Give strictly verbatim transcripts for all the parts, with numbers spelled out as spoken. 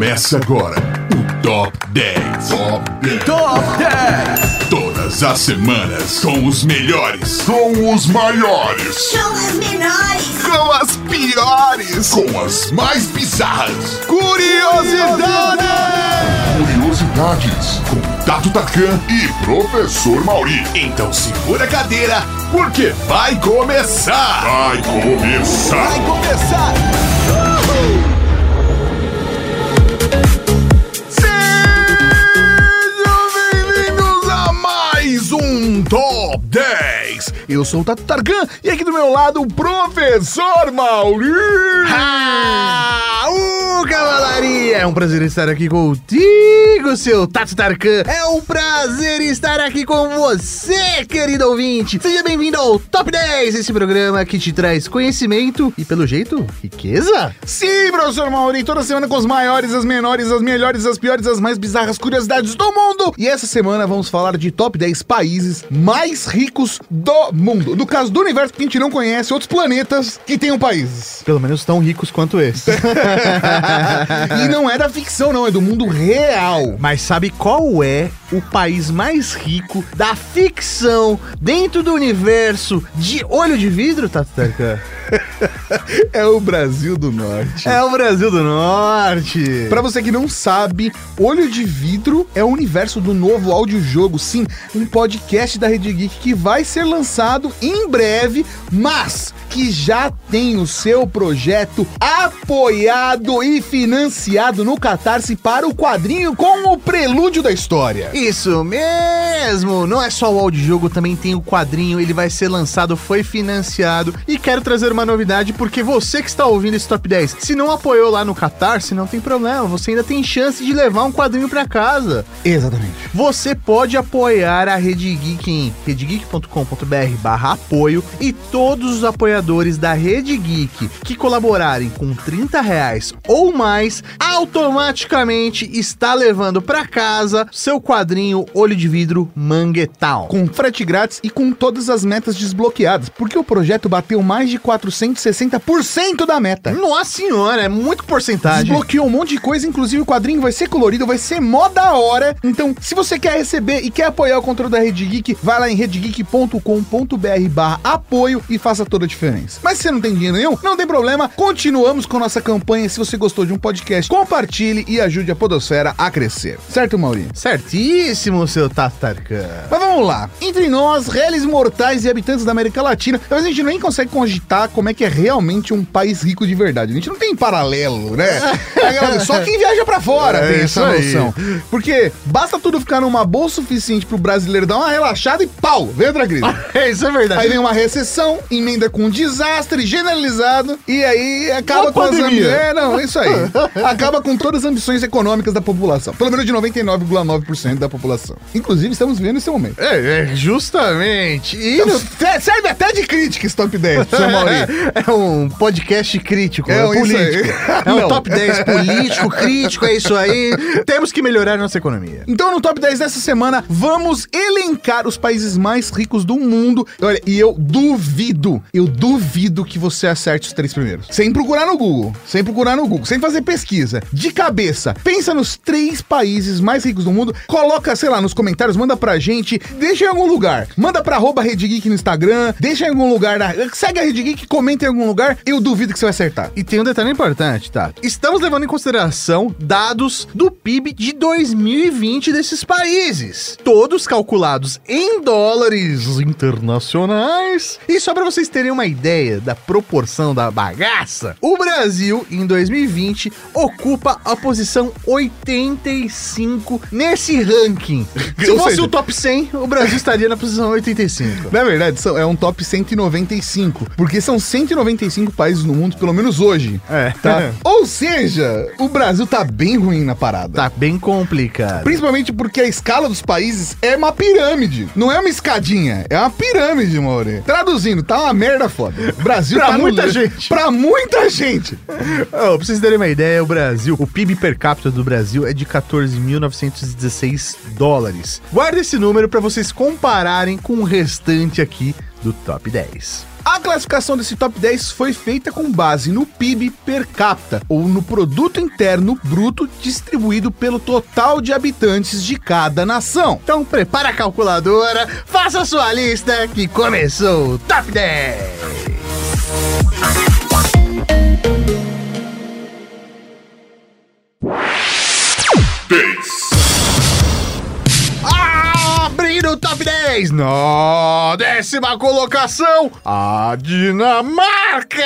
Começa agora o Top dez. Top dez. Top dez. Todas as semanas com os melhores, com os maiores, com as menores, com as piores, com as mais bizarras. Curiosidades! Curiosidades com Tato Tarkan e Professor Mauri. Então segura a cadeira, porque vai começar! Vai começar! Vai começar! Uhul! Um Top dez. Eu sou o Tato Tarkan e aqui do meu lado o Professor Mauri. Ah, uh, cavalaria! É um prazer estar aqui contigo, seu Tato Tarkan. É um prazer estar aqui com você, querido ouvinte. Seja bem-vindo ao Top dez, esse programa que te traz conhecimento e, pelo jeito, riqueza. Sim, Professor Mauri, toda semana com os maiores, as menores, as melhores, as piores, as mais bizarras curiosidades do mundo. E essa semana vamos falar de Top dez países mais ricos do mundo. No caso do universo que a gente não conhece, outros planetas que tenham países. Pelo menos tão ricos quanto esse. E não é da ficção, não, é do mundo real. Mas sabe qual é o país mais rico da ficção dentro do universo de olho de vidro, Tato Tarkan? É o Brasil do Norte. É o Brasil do Norte. Pra você que não sabe, Olho de Vidro é o universo do novo audiojogo. Sim, um podcast da Rede Geek que vai ser lançado em breve, mas que já tem o seu projeto apoiado e financiado no Catarse para o quadrinho com o prelúdio da história. Isso mesmo! Não é só o audiojogo, também tem o quadrinho, ele vai ser lançado, foi financiado. E quero trazer uma novidade, porque você que está ouvindo esse Top dez, se não apoiou lá no Catarse, não tem problema, você ainda tem chance de levar um quadrinho pra casa. Exatamente. Você pode apoiar a Rede Geek em redegeek.com.br barra apoio e todos os apoiadores da Rede Geek que colaborarem com trinta reais ou mais, automaticamente está levando pra casa seu quadrinho Olho de Vidro Manguetown. Com frete grátis e com todas as metas desbloqueadas, porque o projeto bateu mais de quatrocentos e sessenta por cento da meta. Nossa senhora, é muito porcentagem. Desbloqueou um monte de coisa, inclusive o quadrinho vai ser colorido, vai ser mó da hora. Então, se você quer receber e quer apoiar o conteúdo da Rede Geek, vai lá em redegeek.com.br barra apoio e faça toda a diferença. Mas se você não tem dinheiro nenhum, não tem problema, continuamos com nossa campanha. Se você gostou de um podcast, compartilhe e ajude a podosfera a crescer. Certo, Maurinho? Certíssimo, seu Tato Tarkan. Mas vamos lá. Entre nós, réis mortais e habitantes da América Latina, talvez a gente nem consegue cogitar como é que é realmente um país rico de verdade. A gente não tem paralelo, né? Só quem viaja pra fora é tem essa noção. Aí. Porque basta tudo ficar numa boa o suficiente pro brasileiro dar uma relaxada e pau, vem outra crise. É, isso é verdade. Aí vem uma recessão, emenda com um desastre generalizado e aí acaba uma com pandemia. as ambições. É, não, isso aí. Acaba com todas as ambições econômicas da população. Pelo menos de noventa e nove vírgula nove por cento da população. Inclusive, estamos vivendo esse momento. É, é justamente. E Então, no... serve até de crítica esse Top dez, seu Mauri. É um podcast crítico, É é, um isso político. aí. É um Não. Top dez político, crítico, é isso aí. Temos que melhorar a nossa economia. Então, no Top dez dessa semana, vamos elencar os países mais ricos do mundo. Olha, e eu duvido, eu duvido que você acerte os três primeiros. Sem procurar no Google, sem procurar no Google, sem fazer pesquisa. De cabeça, pensa nos três países mais ricos do mundo, coloca, sei lá, nos comentários, manda pra gente, deixa em algum lugar. Manda pra arroba Rede Geek no Instagram, deixa em algum lugar, na... segue a Rede Geek, comenta em algum lugar, eu duvido que você vai acertar. E tem um detalhe importante, Tato. Estamos levando em consideração dados do P I B de dois mil e vinte desses países. Todos calculados em dólares internacionais. E só pra vocês terem uma ideia da proporção da bagaça, o Brasil, em dois mil e vinte, ocupa a posição oitenta e cinco nesse ranking. Se Ou fosse seja, o top cem, o Brasil estaria na posição oitenta e cinco. Na verdade, são- é um top cento e noventa e cinco, porque são cento e noventa e cinco países no mundo, pelo menos hoje. É. Tá? Ou seja, o Brasil tá bem ruim na parada. Tá bem complicado. Principalmente porque a escala dos países é uma pirâmide. Não é uma escadinha, é uma pirâmide, Mauri. Traduzindo, tá uma merda foda. O Brasil Pra tá no muita le- gente. Pra muita gente. Oh, pra vocês terem uma ideia, o Brasil, o P I B per capita do Brasil é de quatorze mil novecentos e dezesseis dólares. Guarda esse número pra vocês compararem com o restante aqui do top dez. A classificação desse top dez foi feita com base no P I B per capita, ou no Produto Interno Bruto distribuído pelo total de habitantes de cada nação. Então prepara a calculadora, faça a sua lista que começou o top dez! dez. Abrindo o top dez, na décima colocação, a Dinamarca!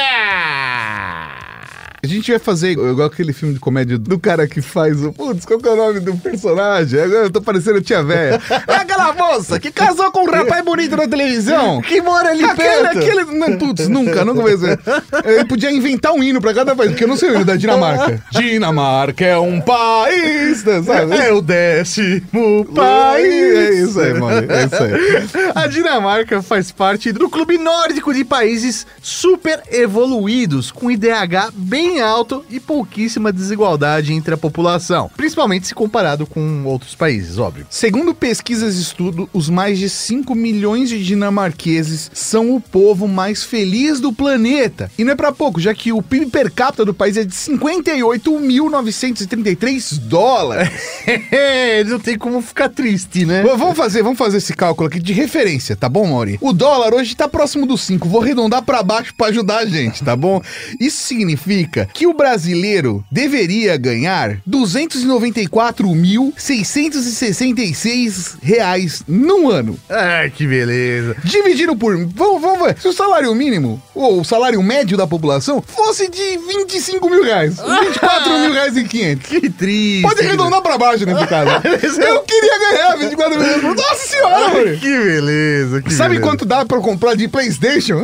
A gente vai fazer igual aquele filme de comédia do cara que faz o... Putz, qual que é o nome do personagem? Agora eu tô parecendo tia véia. É aquela moça que casou com um rapaz bonito na televisão. Que mora ali aquele, perto. Aquele, não, putz, nunca, nunca vai ser. Ele podia inventar um hino pra cada país, porque eu não sei o hino da Dinamarca. Dinamarca é um país, sabe? É o décimo país. É isso aí, mano, é isso aí. A Dinamarca faz parte do clube nórdico de países super evoluídos, com I D H bem alto e pouquíssima desigualdade entre a população, principalmente se comparado com outros países, óbvio. Segundo pesquisas e estudo, os mais de cinco milhões de dinamarqueses são o povo mais feliz do planeta. E não é pra pouco, já que o P I B per capita do país é de cinquenta e oito mil novecentos e trinta e três dólares. Não tem como ficar triste, né? Vamos fazer, vamos fazer esse cálculo aqui de referência, tá bom, Mauri? O dólar hoje tá próximo dos cinco, vou arredondar pra baixo pra ajudar a gente, tá bom? Isso significa que o brasileiro deveria ganhar duzentos e noventa e quatro mil seiscentos e sessenta e seis reais no ano. Ai, que beleza. Dividido por... Vamos, vamos ver. Se o salário mínimo, ou o salário médio da população, fosse de vinte e cinco mil reais. vinte e quatro mil reais e quinhentos. Que triste. Pode arredondar pra baixo nesse caso. Eu queria ganhar vinte e quatro mil reais. Nossa senhora, mano. Que beleza. Que Sabe beleza. quanto dá pra comprar de PlayStation?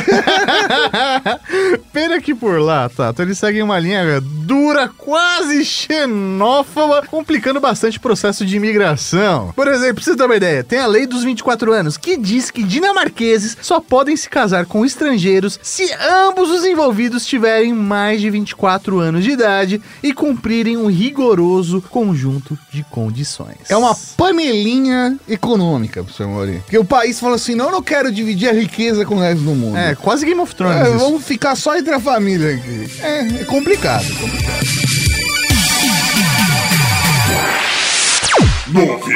Pena que por lá, tá? Eles seguem uma linha dura, quase xenófoba, complicando bastante o processo de imigração. Por exemplo, pra você ter uma ideia, tem a lei dos vinte e quatro anos, que diz que dinamarqueses só podem se casar com estrangeiros se ambos os envolvidos tiverem mais de vinte e quatro anos de idade e cumprirem um rigoroso conjunto de condições. É uma panelinha econômica, professor Mori. Porque o país fala assim, não, eu não quero dividir a riqueza com o resto do mundo. É, quase Game of Thrones. É, isso. vamos ficar só entre a família aqui. É, é complicado, complicado. nove.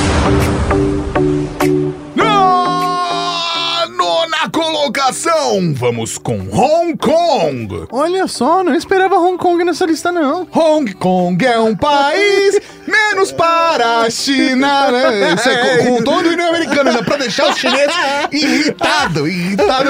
Na nona colocação, vamos com Hong Kong. Olha só, não esperava Hong Kong nessa lista, não. Hong Kong é um país menos para a China, né? Isso é com, com todo o hino americano, né? Pra deixar os chineses irritado, irritado.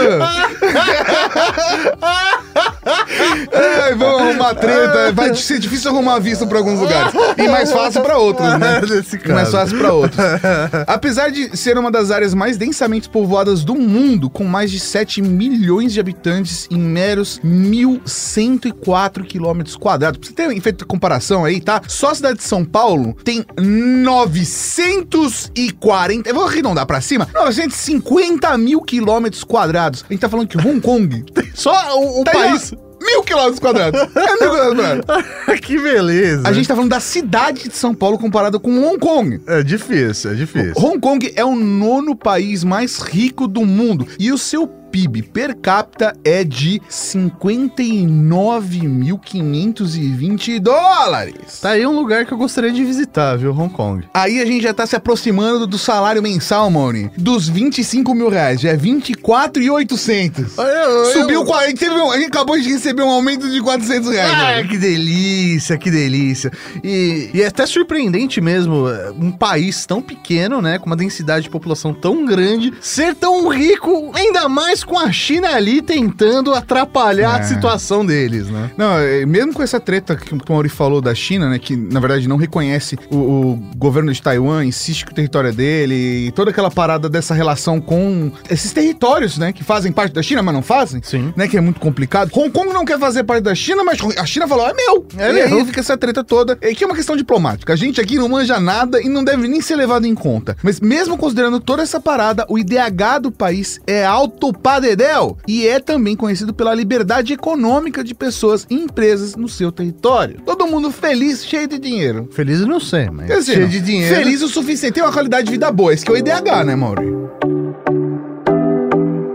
É, vamos arrumar treta, vai ser difícil arrumar visto pra alguns lugares e mais fácil pra outros, né? Nesse E mais fácil pra outros. Apesar de ser uma das áreas mais densamente povoadas do mundo, com mais de sete milhões de habitantes em meros mil cento e quatro quilômetros quadrados. Pra você ter feito comparação aí, tá? Só a cidade de São Paulo tem novecentos e quarenta, eu vou arredondar pra cima, novecentos e cinquenta mil quilômetros quadrados. A gente tá falando que Hong Kong, Só o, o tá país. mil quilômetros quadrados. É mil quilômetros quadrados. Que beleza. A gente tá falando da cidade de São Paulo comparado com Hong Kong. É difícil, é difícil. Hong Kong é o nono país mais rico do mundo e o seu P I B per capita é de cinquenta e nove mil quinhentos e vinte dólares. Tá aí um lugar que eu gostaria de visitar, viu? Hong Kong. Aí a gente já tá se aproximando do salário mensal, Moni, dos vinte e cinco mil reais, já é vinte e quatro mil e oitocentos. Subiu quarenta, teve um, a gente acabou de receber um aumento de quatrocentos reais. Ah, Moni. que delícia, que delícia. E, e é até surpreendente mesmo, um país tão pequeno, né, com uma densidade de população tão grande, ser tão rico, ainda mais com a China ali tentando atrapalhar É. a situação deles, né? Não, é, mesmo com essa treta que o Mauri falou da China, né, que na verdade não reconhece o, o governo de Taiwan, insiste que o território é dele, e toda aquela parada dessa relação com esses territórios, né, que fazem parte da China, mas não fazem, Sim. né, que é muito complicado. Hong Kong não quer fazer parte da China, mas a China falou, é meu. É e meu. aí fica essa treta toda, é que é uma questão diplomática. A gente aqui não manja nada e não deve nem ser levado em conta. Mas mesmo considerando toda essa parada, o I D H do país é alto pra dedéu e é também conhecido pela liberdade econômica de pessoas e empresas no seu território. Todo mundo feliz, cheio de dinheiro. Feliz eu não sei, mas Quer dizer, cheio não, de dinheiro. Feliz o suficiente, tem uma qualidade de vida boa. Esse que é o I D H, né, Mauri?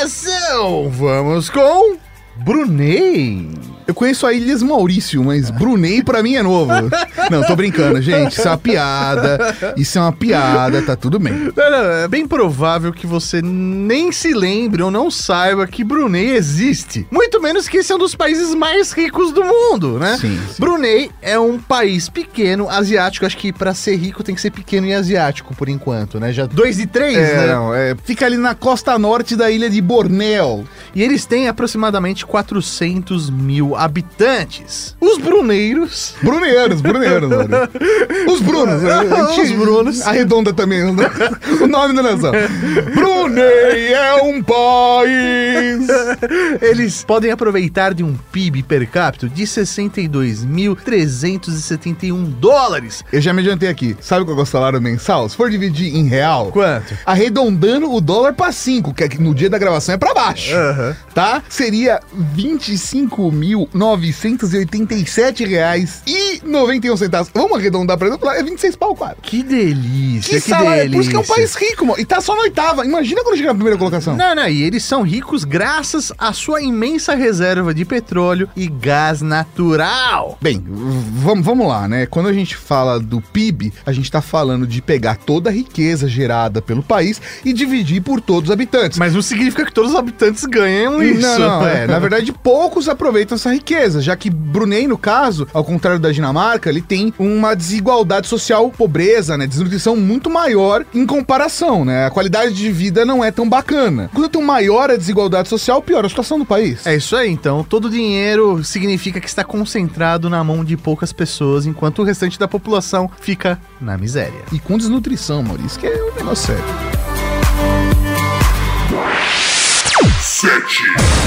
colocação, vamos com Brunei. Eu conheço a Ilhas Maurício, mas Brunei pra mim é novo. Não, tô brincando, gente. Isso é uma piada. Isso é uma piada, tá tudo bem. Não, não, é bem provável que você nem se lembre ou não saiba que Brunei existe. Muito menos que esse é um dos países mais ricos do mundo, né? Sim, sim. Brunei é um país pequeno, asiático. Acho que pra ser rico tem que ser pequeno e asiático, por enquanto, né? Já dois e três, É, né? não, é, fica ali na costa norte da ilha de Bornéu. E eles têm aproximadamente quatrocentos mil habitantes. Os bruneiros... Bruneiros, bruneiros, mano. Os Brunos. né? A gente Os Brunos. Arredonda também o nome da nação. Brunei é um país. Eles podem aproveitar de um P I B per capita de sessenta e dois mil trezentos e setenta e um dólares. Eu já me adiantei aqui. Sabe qual é o salário mensal? Se for dividir em real, Quanto? arredondando o dólar pra cinco, que é que no dia da gravação é pra baixo, Aham. tá? Seria vinte e cinco mil novecentos e oitenta e sete reais e noventa e um centavos. Vamos arredondar pra exemplo, é vinte e seis pau, quase. Que delícia, Que, que, salário, delícia. por isso que é um país rico, mano. E tá só na oitava. Imagina quando chegar na primeira colocação. Não, não, e eles são ricos graças à sua imensa reserva de petróleo e gás natural. Bem, vamos, vamos lá, né? Quando a gente fala do P I B, a gente tá falando de pegar toda a riqueza gerada pelo país e dividir por todos os habitantes. Mas não significa que todos os habitantes ganham isso. Não, não, é. Na verdade, poucos aproveitam essa riqueza, já que Brunei, no caso, ao contrário da Dinamarca, ele tem uma desigualdade social, pobreza, né? Desnutrição muito maior em comparação, né? A qualidade de vida não é tão bacana. Quanto maior a desigualdade social, pior a situação do país. É isso aí, então. Todo o dinheiro significa que está concentrado na mão de poucas pessoas, enquanto o restante da população fica na miséria. E com desnutrição, Maurício, que é um negócio sério. Sete.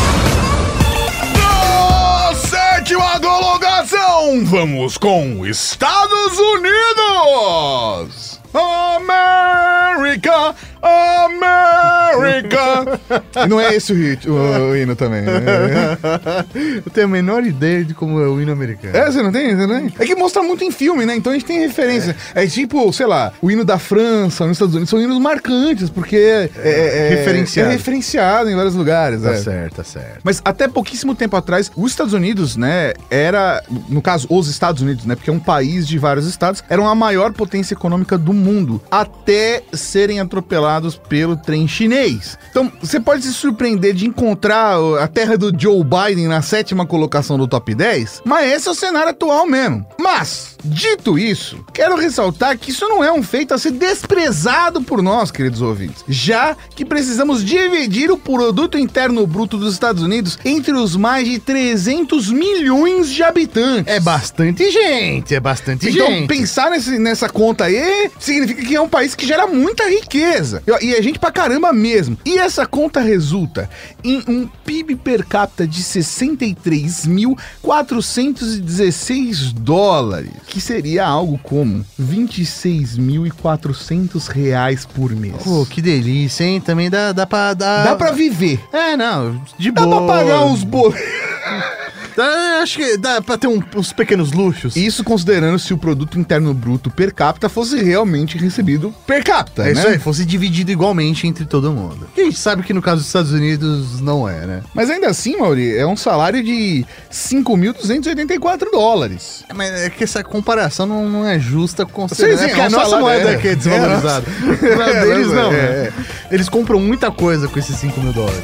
Na sétima colocação, vamos com Estados Unidos. América, América. E não é esse o, hit, o, o hino também. Né? Eu tenho a menor ideia de como é o hino americano. É, você não tem? Você não tem? É que mostra muito em filme, né? Então a gente tem referência. É, é tipo, sei lá, o hino da França, nos Estados Unidos, são hinos marcantes, porque é, é, é, Referenciado. é referenciado em vários lugares. Tá é. certo, tá certo. Mas até pouquíssimo tempo atrás, os Estados Unidos, né, era, no caso, os Estados Unidos, né, porque é um país de vários estados, eram a maior potência econômica do mundo, até serem atropelados pelo trem chinês. Então, você pode se surpreender de encontrar a terra do Joe Biden na sétima colocação do top dez, mas esse é o cenário atual mesmo. Mas, dito isso, quero ressaltar que isso não é um feito a ser desprezado por nós, queridos ouvintes, já que precisamos dividir o produto interno bruto dos Estados Unidos entre os mais de trezentos milhões de habitantes. É bastante gente, é bastante Então, gente. pensar nesse, nessa conta aí significa que é um país que gera muita riqueza. E, e é gente pra caramba mesmo. E essa conta resulta em um P I B per capita de sessenta e três mil quatrocentos e dezesseis dólares, que seria algo como vinte e seis mil e quatrocentos reais por mês. Pô, que delícia, hein? Também dá, dá pra... Dá, Dá pra viver. É, não, de Dá boa. pra pagar uns boletos. Dá, acho que dá pra ter um- uns pequenos luxos. Isso considerando se o produto interno bruto per capita fosse realmente recebido per capita, É né? isso aí, fosse dividido igualmente entre todo mundo. E a gente sabe que no caso dos Estados Unidos não é, né? Mas ainda assim, Mauri, é um salário de cinco mil duzentos e oitenta e quatro dólares. É, mas é que essa comparação não, não é justa considerando Sim, sim, é que é a um nossa salário, moeda é. aqui é desvalorizada. É, Na deles é, não, é, né? é. Eles compram muita coisa com esses cinco mil dólares.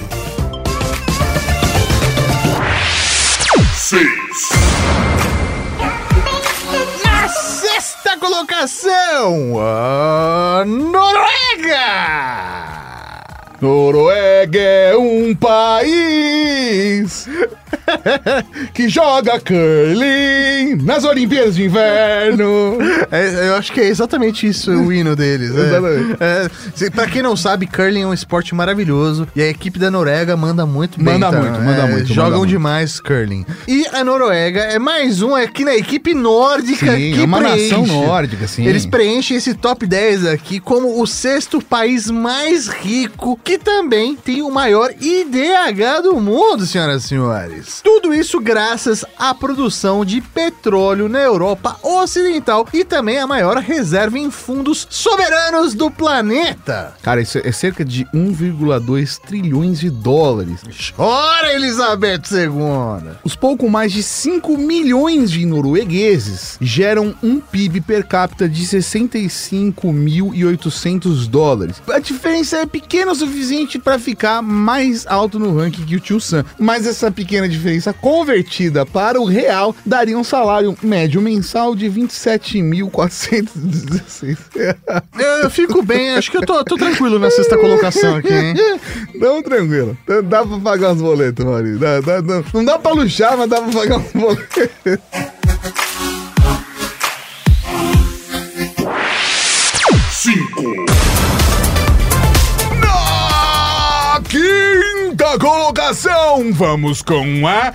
Seis. Na sexta colocação, a Noruega! Noruega é um país que joga curling nas Olimpíadas de Inverno. É, eu acho que é exatamente isso o hino deles. É. Exatamente. É, se- pra quem não sabe, curling é um esporte maravilhoso e a equipe da Noruega manda muito bem. Manda tá? muito, manda É, muito, Jogam manda muito. demais curling. E a Noruega é mais um aqui na equipe nórdica Sim, que é uma preenche. nação nórdica, sim. Eles preenchem esse top dez aqui como o sexto país mais rico, que também tem o maior I D H do mundo, senhoras e senhores. dólares. Tudo isso graças à produção de petróleo na Europa Ocidental e também a maior reserva em fundos soberanos do planeta. Cara, isso é cerca de um vírgula dois trilhões de dólares. Chora, Elizabeth segunda! Os pouco mais de cinco milhões de noruegueses geram um P I B per capita de sessenta e cinco mil e oitocentos dólares. A diferença é pequena o suficiente para ficar mais alto no ranking que o Tio Sam, mas essa pequena diferença convertida para o real daria um salário médio mensal de vinte e sete mil quatrocentos e dezesseis. Eu fico bem, acho que eu tô, tô tranquilo na sexta colocação aqui, hein? Não, tranquilo. Dá pra pagar os boletos, Maurício. Dá, dá, dá. Não dá pra luxar, mas dá pra pagar os boletos. Cinco. Na quinta colocação, vamos com a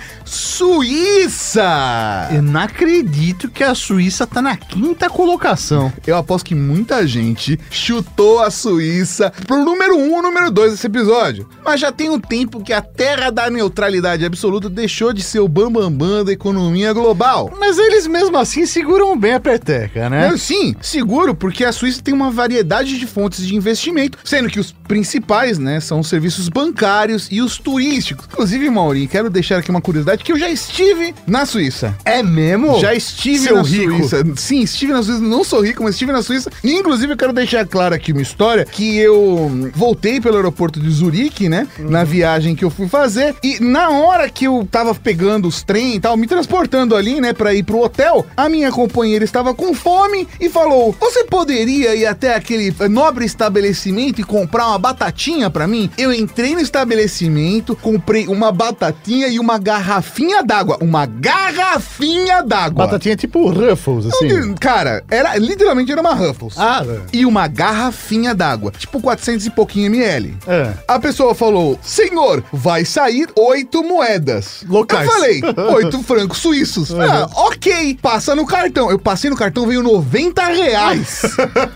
Suíça. Eu não acredito que a Suíça tá na quinta colocação. Eu aposto que muita gente chutou a Suíça pro número um ou número dois desse episódio. Mas já tem um tempo que a terra da neutralidade absoluta deixou de ser o bambambam bam, bam da economia global. Mas eles mesmo assim seguram bem a peteca, né? Mas, sim, seguro, porque a Suíça tem uma variedade de fontes de investimento, sendo que os principais, né, são os serviços bancários e os turísticos. Inclusive, Maurinho, quero deixar aqui uma curiosidade que eu já estive na Suíça. É mesmo? Já estive Seu na rico. Suíça. Sim, estive na Suíça. Não sou rico, mas estive na Suíça. E, inclusive, eu quero deixar claro aqui uma história que eu voltei pelo aeroporto de Zurique, né? Uhum. Na viagem que eu fui fazer. E na hora que eu tava pegando os trem e tal, me transportando ali, né? Pra ir pro hotel, a minha companheira estava com fome e falou: você poderia ir até aquele nobre estabelecimento e comprar uma batatinha pra mim? Eu entrei no estabelecimento, comprei uma batatinha e uma garrafinha d'água. Uma garrafinha d'água. Batatinha tipo Ruffles, assim. Cara, era, literalmente era uma Ruffles. Ah, é. E uma garrafinha d'água. Tipo quatrocentos e pouquinho ml. É. A pessoa falou: senhor, vai sair oito moedas. Locais. Eu falei: oito francos suíços. Uhum. Ah, ok. Passa no cartão. Eu passei no cartão, veio noventa reais.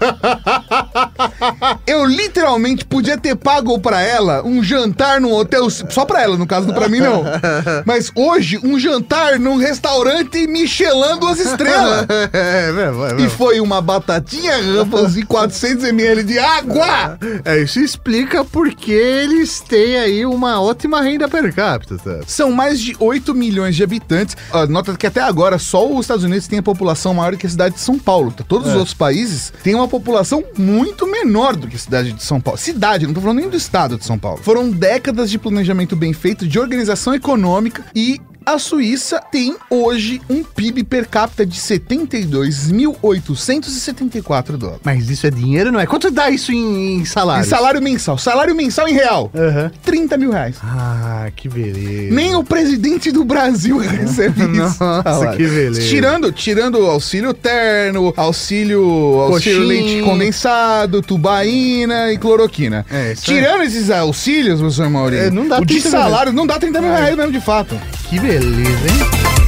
Eu literalmente podia ter pago pra ela um jantar num hotel, só pra ela, no caso, não pra mim não. Mas hoje, um jantar num restaurante Michelin duas estrelas. É, mesmo, é mesmo. E foi uma batatinha Ruffles e quatrocentos mililitros de água. É, isso explica porque eles têm aí uma ótima renda per capita, tá? São mais de oito milhões de habitantes. Uh, nota que até agora só os Estados Unidos tem a população maior que a cidade de São Paulo. Tá? Todos é. os outros países têm uma população muito menor do que a cidade de São Paulo. Cidade, não tô falando nem do estado de São Paulo. Foram décadas de planejamento bem feito, de organização econômica, e a Suíça tem hoje um P I B per capita de setenta e dois mil oitocentos e setenta e quatro dólares. Mas isso é dinheiro, não é? Quanto dá isso em, em salário? Em salário mensal. Salário mensal em real. Uhum. trinta mil reais. Ah, que beleza. Nem o presidente do Brasil recebe isso. Nossa, salário. Que beleza. Tirando, tirando auxílio terno, auxílio, auxílio leite condensado, tubaína e cloroquina. É, tirando é. esses auxílios, professor Maurício, é, não dá o de salário não dá trinta mil reais mesmo, de fato. Que beleza, hein?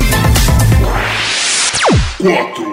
Quatro.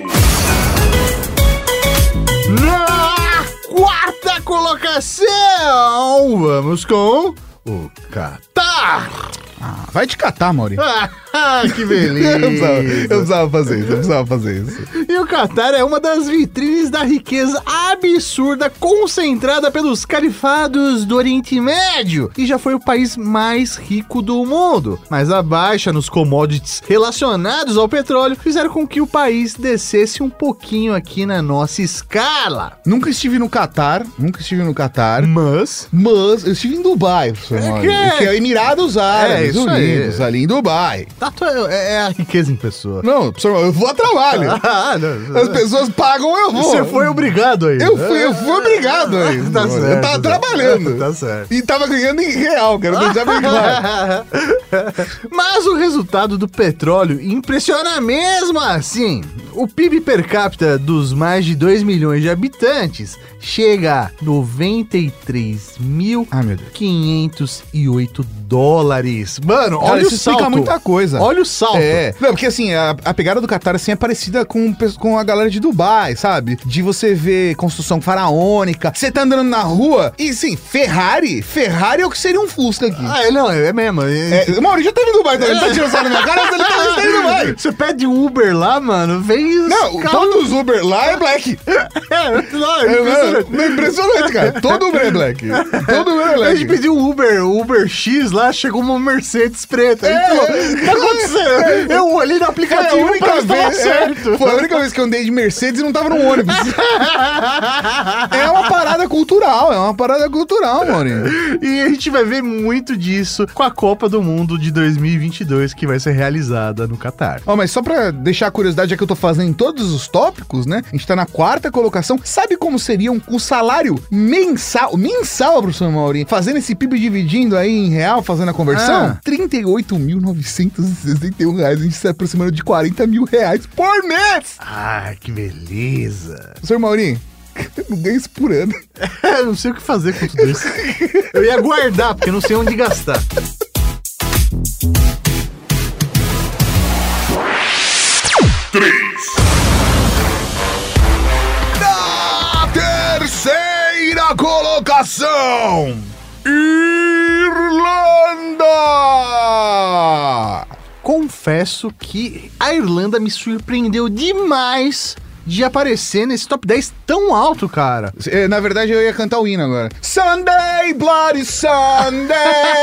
Na quarta colocação, vamos com o Catar. Ah, vai te catar, Maurício. Ah, que beleza. eu, precisava, eu precisava fazer isso, eu precisava fazer isso. E o Catar é uma das vitrines da riqueza absurda concentrada pelos califados do Oriente Médio e já foi o país mais rico do mundo. Mas a baixa nos commodities relacionados ao petróleo fizeram com que o país descesse um pouquinho aqui na nossa escala. Nunca estive no Catar, nunca estive no Catar. Mas? Mas eu estive em Dubai, professor é Maurício, que... que é Emirados Árabes é, Unidos, ali em Dubai. É a riqueza em pessoa. Não, eu vou a trabalho. Ah, não. As pessoas pagam, eu vou. Você foi obrigado aí. Eu fui, eu fui obrigado aí. Tá certo, eu tava tá trabalhando. Tá certo. E tava ganhando em real, quero deixar bem claro. Mas o resultado do petróleo impressiona mesmo assim. O P I B per capita dos mais de dois milhões de habitantes chega a noventa e três mil quinhentos e oito dólares. Mano, Cara, olha isso o salto. explica muita coisa. Olha o salto. É. Não, porque assim, a, a pegada do Qatar assim, é parecida com, com a galera de Dubai, sabe? De você ver construção faraônica. Você tá andando na rua e, sim, Ferrari. Ferrari é o que seria um Fusca aqui. Ah, é, não, é mesmo. É... É, o Maurício já teve em Dubai, então ele tá tirando sarro na minha cara, mas ele tá em Dubai. Você pede um Uber lá, mano, vem os Não, carros... todos os Uber lá é black. É, não, é É, impressionante. não, é impressionante, cara. Todo Uber é black. Todo Uber é A gente black. pediu um Uber, o Uber X lá, chegou uma Mercedes preta. É, Então, é. o que tá acontecendo? Eu olhei no Foi a aplicativo única pra ver se tava vez, certo. é, foi a única vez que eu andei de Mercedes e não tava num ônibus. É uma parada cultural, é uma parada cultural, Maurinho. E a gente vai ver muito disso com a Copa do Mundo de dois mil e vinte e dois, que vai ser realizada no Qatar. Ó, mas só pra deixar a curiosidade, já que eu tô fazendo em todos os tópicos, né? A gente tá na quarta colocação. Sabe como seria um, o salário mensal, mensal, professor Maurinho? Fazendo esse P I B dividindo aí em real, fazendo a conversão? Ah. trinta e oito mil novecentos e sessenta e um reais. A gente se aproximando de quarenta mil reais por mês. Ah, que beleza. Professor Maurinho, eu não ganho isso por ano. Eu não sei o que fazer com tudo isso. Eu ia guardar, porque eu não sei onde gastar. Na terceira colocação, Irlanda! Confesso que a Irlanda me surpreendeu demais de aparecer nesse top dez tão alto, cara. É, na verdade, eu ia cantar o hino agora. Sunday, Bloody Sunday!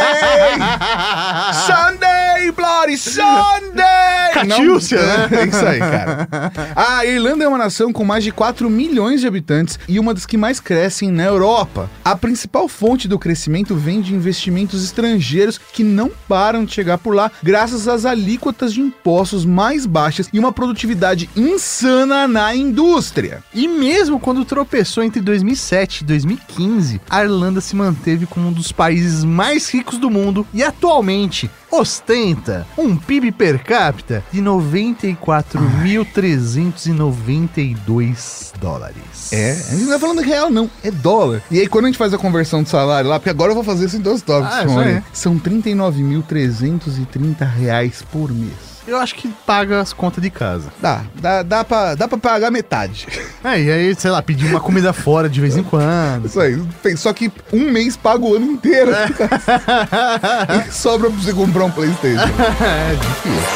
Sunday, Bloody Sunday! Catiúcia, né? É isso aí, cara. A Irlanda é uma nação com mais de quatro milhões de habitantes e uma das que mais crescem na Europa. A principal fonte do crescimento vem de investimentos estrangeiros que não param de chegar por lá, graças às alíquotas de impostos mais baixas e uma produtividade insana na indústria. E mesmo quando tropeçou entre dois mil e sete e dois mil e quinze, a Irlanda se manteve como um dos países mais ricos do mundo e atualmente ostenta um P I B per capita de noventa e quatro mil trezentos e noventa e dois dólares. É, a gente não tá falando real, não, é dólar. E aí, quando a gente faz a conversão de salário lá, porque agora eu vou fazer isso em dois tópicos, Ah, isso aí. são trinta e nove mil trezentos e trinta reais por mês. Eu acho que paga as contas de casa. Dá, dá, dá, pra, dá pra pagar metade. É, e aí, sei lá, pedir uma comida fora de vez em quando. Isso aí, só que um mês paga o ano inteiro. E sobra pra você comprar um PlayStation. É difícil.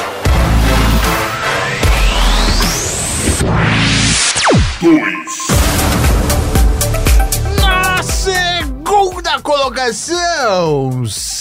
Na segunda colocação,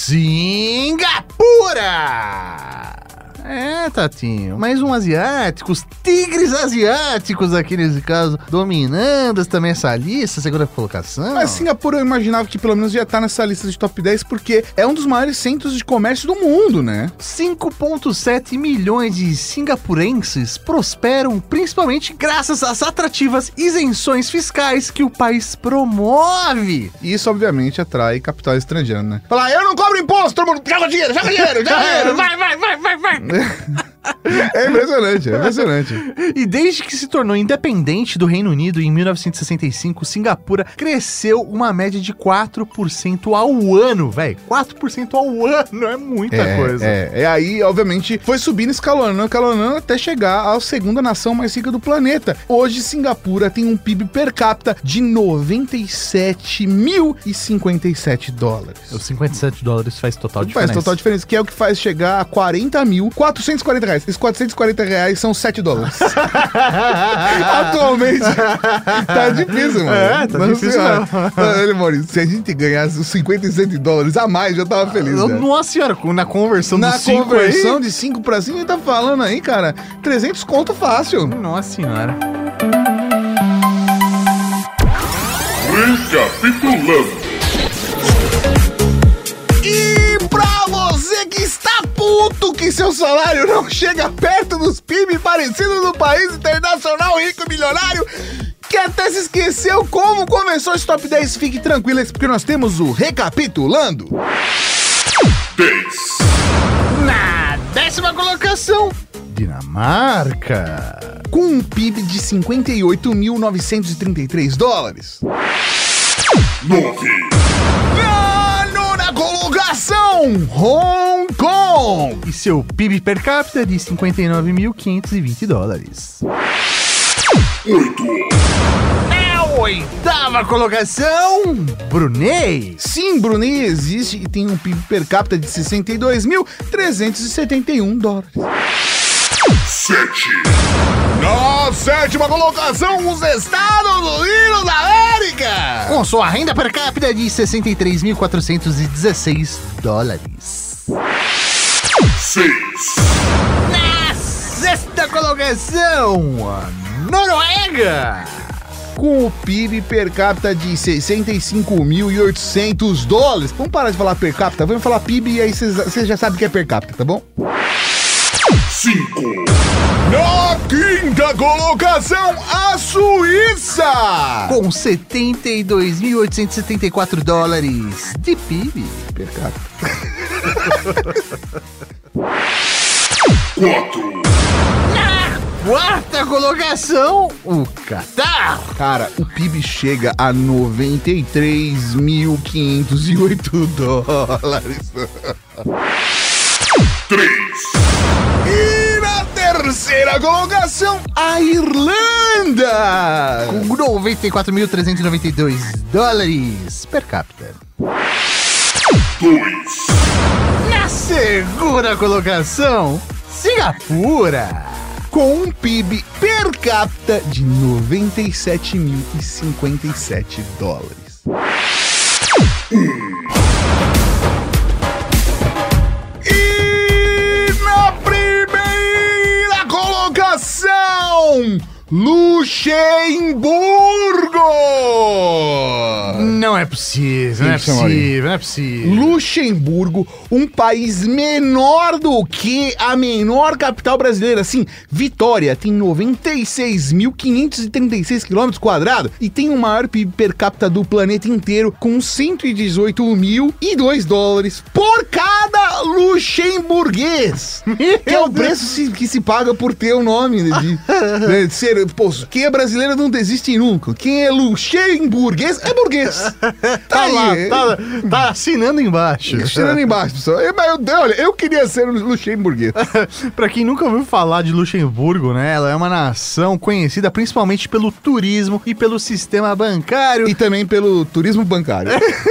Singapura! É, Tatinho, mais um asiático, os tigres asiáticos aqui nesse caso, dominando também essa lista, segunda colocação. Mas Singapura eu imaginava que pelo menos já tá nessa lista de top dez, porque é um dos maiores centros de comércio do mundo, né? cinco vírgula sete milhões de singapurenses prosperam principalmente graças às atrativas isenções fiscais que o país promove. E isso, obviamente, atrai capital estrangeiro, né? Falar, eu não cobro imposto, todo mundo joga dinheiro, joga dinheiro, joga dinheiro. Vai, vai, vai, vai, vai. É impressionante, é impressionante. E desde que se tornou independente do Reino Unido em mil novecentos e sessenta e cinco, Singapura cresceu uma média de quatro por cento ao ano, velho. quatro por cento ao ano é muita é, coisa. É, é aí, obviamente, foi subindo, escalonando, escalonando até chegar à segunda nação mais rica do planeta. Hoje, Singapura tem um P I B per capita de noventa e sete mil e cinquenta e sete dólares. Os cinquenta e sete dólares faz total Faz diferença. total diferença, que é o que faz chegar a quarenta mil quatrocentos e quarenta reais. Esses quatrocentos e quarenta reais são sete dólares. Atualmente, tá difícil, mano. É, tá Nossa difícil senhora. não. Olha, Maurício, se a gente ganhasse os cinquenta e sete dólares a mais, já tava feliz, Eu- né? Nossa senhora, na conversão Na dos cinco conversão aí... de cinco pra cinco, ele tá falando aí, cara, trezentos conto fácil. Nossa senhora. Recapitulando. E pra você que está puto que seu salário não chega perto dos P I B parecidos do país internacional rico e milionário, que até se esqueceu como começou esse top dez, fique tranquilo, porque nós temos o Recapitulando. dez. Na décima colocação, Dinamarca. com um P I B de cinquenta e oito mil novecentos e trinta e três dólares. nove. Na nona colocação, Hong Kong. E seu P I B per capita de cinquenta e nove mil quinhentos e vinte dólares. oito. Na oitava colocação, Brunei. Sim, Brunei existe e tem um P I B per capita de sessenta e dois mil trezentos e setenta e um dólares. sete. Na sétima colocação, os Estados Unidos da América. Com sua renda per capita de sessenta e três mil quatrocentos e dezesseis dólares. seis. Na sexta colocação, a Noruega. Com o P I B per capita de sessenta e cinco mil e oitocentos dólares. Vamos parar de falar per capita, vamos falar P I B e aí vocês já sabem o que é per capita, tá bom? cinco. Na quinta colocação, a Suíça. Com setenta e dois mil oitocentos e setenta e quatro dólares de P I B Per capita. quatro. Quarta colocação, o Catar. Cara, o P I B chega a noventa e três mil quinhentos e oito dólares. três. E na terceira colocação, a Irlanda. Com noventa e quatro mil trezentos e noventa e dois dólares per capita. dois. Na segunda colocação, Singapura. Com um P I B per capita de noventa e sete mil e cinquenta e sete dólares. E na primeira colocação, Luxemburgo! Não é possível, não é Isso, Maurinho. possível, não é possível. Luxemburgo, um país menor do que a menor capital brasileira. Sim, Vitória tem noventa e seis mil quinhentos e trinta e seis quilômetros quadrados e tem o maior P I B per capita do planeta inteiro, com cento e dezoito mil e dois dólares por cada luxemburguês. Que é o preço se- que se paga por ter o nome de, de ser. Pô, quem é brasileiro não desiste nunca. Quem é luxemburguês é burguês. Tá lá, aí. tá, tá assinando embaixo. Tirando embaixo, pessoal. Eu, mas eu- olha, eu queria ser um luxemburguês. Pra quem nunca ouviu falar de Luxemburgo, né? Ela é uma nação conhecida principalmente pelo turismo e pelo sistema bancário, E também pelo turismo bancário.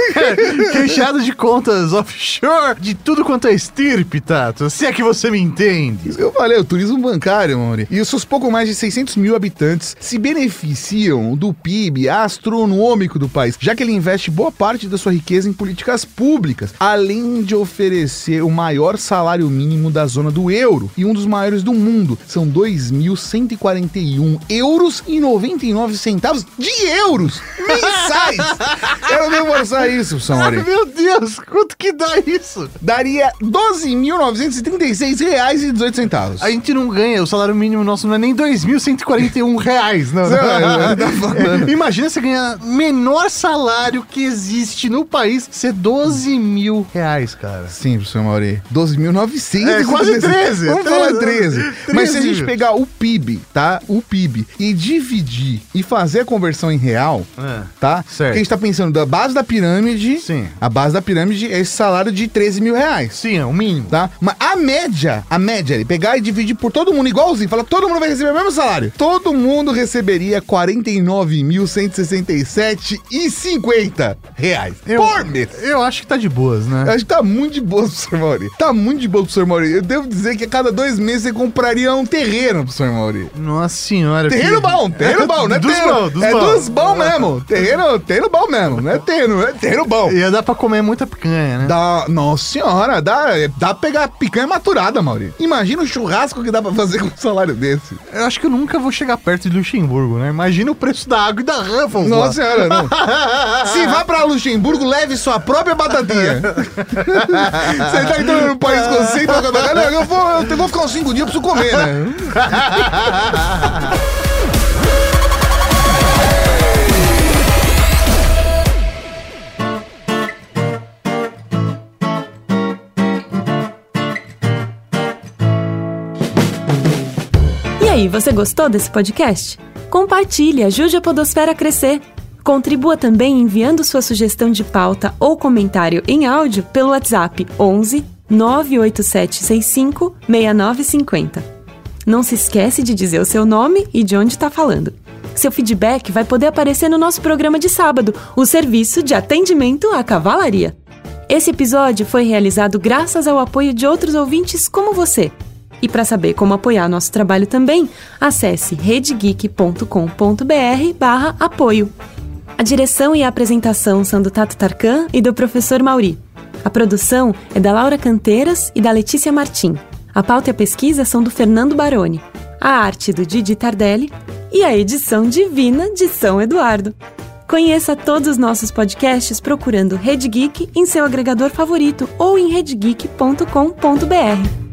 recheado de contas offshore, de tudo quanto é estirpe, Tato. Se é que você me entende. Isso que eu falei, o turismo bancário, Mauri. E os seus pouco mais de seiscentos mil habitantes se beneficiam do P I B astronômico do país, já que ele investe boa parte da sua riqueza em políticas públicas, além de oferecer o maior salário mínimo da zona do euro e um dos maiores do mundo. São dois mil cento e quarenta e um euros e noventa e nove centavos de euros mensais. Eu não devo forçar isso, São Mauri. Meu Deus, quanto que dá isso? Daria doze mil novecentos e trinta e seis reais e dezoito centavos. A gente não ganha, o salário mínimo nosso não é nem dois mil cento e quarenta e um reais, não. Não, tá falando. É, imagina você ganhar menor salário que existe no país ser doze mil reais, cara. Sim, professor Mauri. doze mil e novecentos. É, quase treze. Vamos falar treze. treze. Mas se a gente pegar o P I B, tá? O P I B e dividir e fazer a conversão em real, É. tá? Certo. Porque a gente tá pensando da base da pirâmide. Sim. A base da pirâmide é esse salário de treze mil reais. Sim, é o mínimo. Tá? Mas a média, a média, ele pegar e dividir por todo mundo igualzinho, fala todo mundo vai receber o mesmo salário. Todo mundo receberia quarenta e nove mil cento e sessenta e sete e cinquenta reais Eu- por mês. Eu acho que tá de boas, né? Eu acho que tá muito de boa, professor Mauri. Tá muito de boa, professor Mauri. Eu devo dizer que a cada dois meses você compraria um terreno, professor Mauri. Nossa senhora. Terreno que- bom, terreno bom, não é Dos terreno. bons, dos é bons. dos bons mesmo. Terreno, terreno bom mesmo. Não é terreno, é terreno bom. Ia dar pra comer muita picanha, né? Dá, nossa senhora, dá, dá pra pegar picanha maturada, Mauri. Imagina o churrasco que dá pra fazer com um salário desse. Eu acho que eu nunca vou chegar perto de Luxemburgo, né? Imagina o preço da água e da Ruffles lá. Nossa senhora, não. Se vá pra Luxemburgo, leve sua própria batatinha. Você tá entrando no país com cinco, eu vou, eu vou ficar uns cinco dias, eu preciso comer, né? E aí, você gostou desse podcast? Compartilhe, ajude a Podosfera a crescer. Contribua também enviando sua sugestão de pauta ou comentário em áudio pelo WhatsApp onze nove oito sete seis cinco seis nove cinco zero. Não se esquece de dizer o seu nome e de onde está falando. Seu feedback vai poder aparecer no nosso programa de sábado, o Serviço de Atendimento à Cavalaria. Esse episódio foi realizado graças ao apoio de outros ouvintes como você. E para saber como apoiar nosso trabalho também, acesse redegeek.com.br barra apoio. A direção e a apresentação são do Tato Tarkan e do professor Mauri. A produção é da Laura Canteiras e da Letícia Martim. A pauta e a pesquisa são do Fernando Baroni. A arte do Didi Tardelli e a edição divina de São Eduardo. Conheça todos os nossos podcasts procurando Rede Geek em seu agregador favorito ou em redegeek ponto com ponto br.